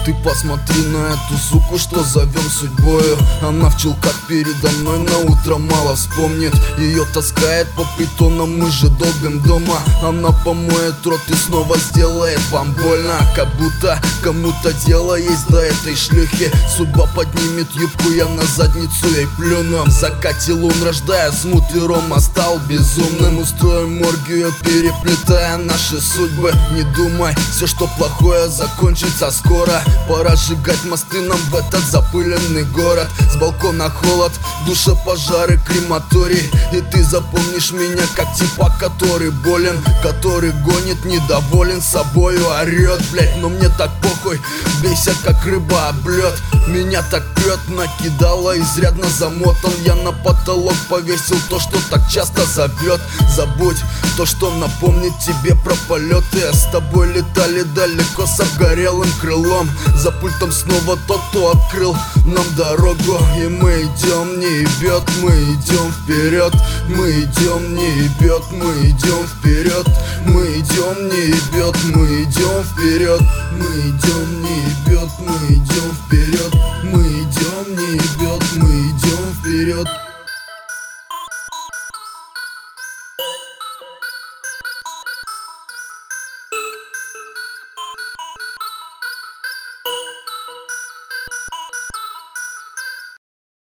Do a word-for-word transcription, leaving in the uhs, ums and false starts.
Ты посмотри на эту суку, что зовем судьбою. Она в чулках передо мной на утро мало вспомнит. Ее таскает по притонам, мы же долбим дома. Она помоет рот и снова сделает вам больно. Как будто кому-то дело есть до этой шлюхи. Судьба поднимет юбку, я на задницу ей плюну. В закате лун рождая смут и Рома стал безумным. Устроим оргию, переплетая наши судьбы. Не думай, все что плохое закончится скоро. Пора сжигать мосты нам в этот запыленный город. С балкона холод, в душе пожары, крематорий. И ты запомнишь меня как типа, который болен, который гонит, недоволен собою, орет, блять. Но мне так похуй, бейся как рыба об лед. Меня так прет, накидало, изрядно замотан. Я на потолок повесил то, что так часто зовет. Забудь то, что напомнит тебе про полеты. С тобой летали далеко с обгорелым крылом. За пультом снова тот, кто открыл нам дорогу. И мы идем, не ебет, мы идем вперед. Мы идем, не ебет, мы идем вперед. Мы идем, не ебет, мы идем вперед. Мы идем, не ебет, мы идем вперед. Мы идем, не ебет, мы идем вперед.